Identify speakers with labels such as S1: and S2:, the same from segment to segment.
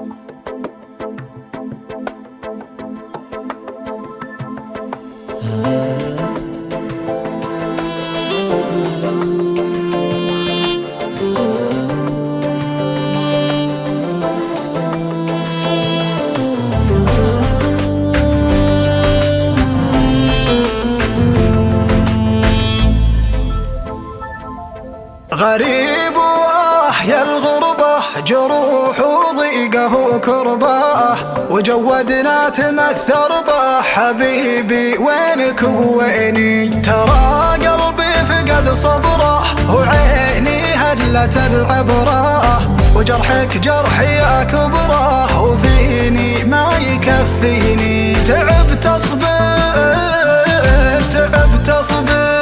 S1: غريب وأحيا الغربة، جروح وضيقه وكربه، وجودنا تمثر به. حبيبي وينك وويني؟ ترى قلبي فقد صبره، وعيني هلت العبره، وجرحك جرحي أكبره، وفيني ما يكفيني. تعبت أصبر تعبت أصبر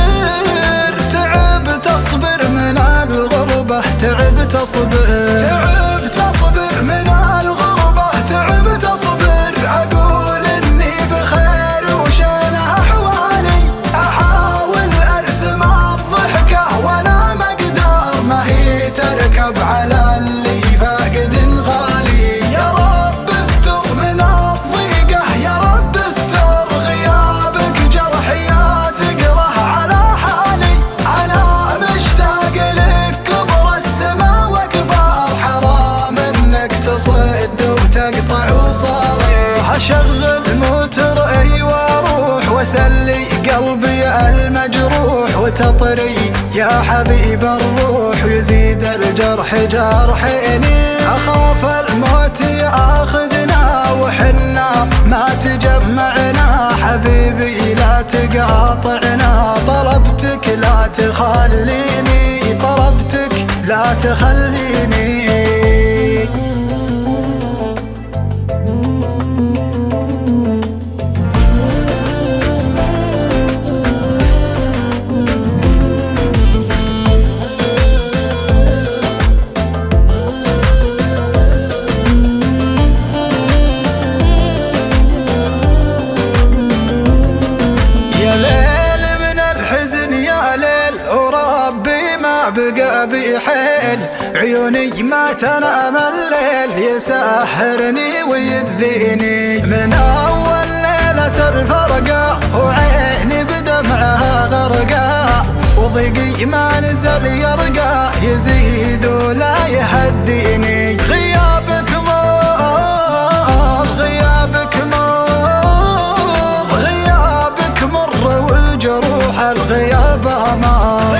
S1: تصبر من الغربة، تعبت أصبر تعبت أصبر من الغربة، تعبت أصبر. أقول إني بخير وشان أحوالي، أحاول أرسم الضحكة وأنا مقدار ما هي تركب على اللي فاقد غالي. يا رب استر من الضيقة، يا رب استر غيابك، جرحي يا ثقله على حالي. أنا مشتاق لك كبر السما واكبر، حرام انك تصد وتقطع وصالي. هشغل موتري واروح واسلي قلبي المجروح، وتطري يا حبيب الروح، ويزيد الجرح جرحيني. اخاف الموت ياخذنا وحنا ما تجمعنا، حبيبي لا تقاطعنا. طلبتك لا تخليني، طلبتك لا تخليني. بقى بحيل عيوني ما تنام الليل، يسهرني ويذيني من أول ليلة الفرقة، وعيني بدمعها غرقة، وضيقي ما نزل يرقى، يزيد ولا يهديني. غيابك مر غيابك مر غيابك مر، وجروح الغياب أمر.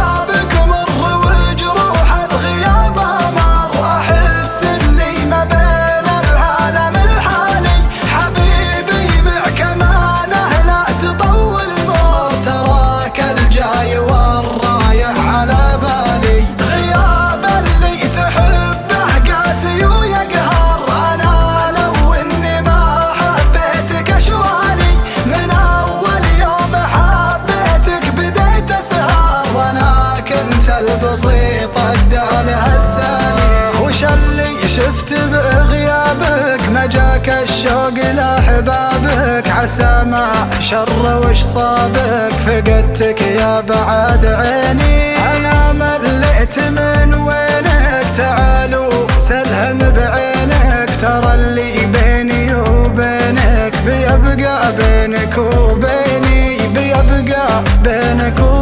S1: البسيطة ادالها السالي، وش اللي شفت بغيابك؟ ما جاك الشوق لأحبابك، عسى ما شر وش صابك؟ فقدتك يا بعد عيني، أنا مليت من وينك. تعالوا سلهم بعينك، ترى اللي بيني وبينك بيبقى بينك وبيني، بيبقى بينك وبيني.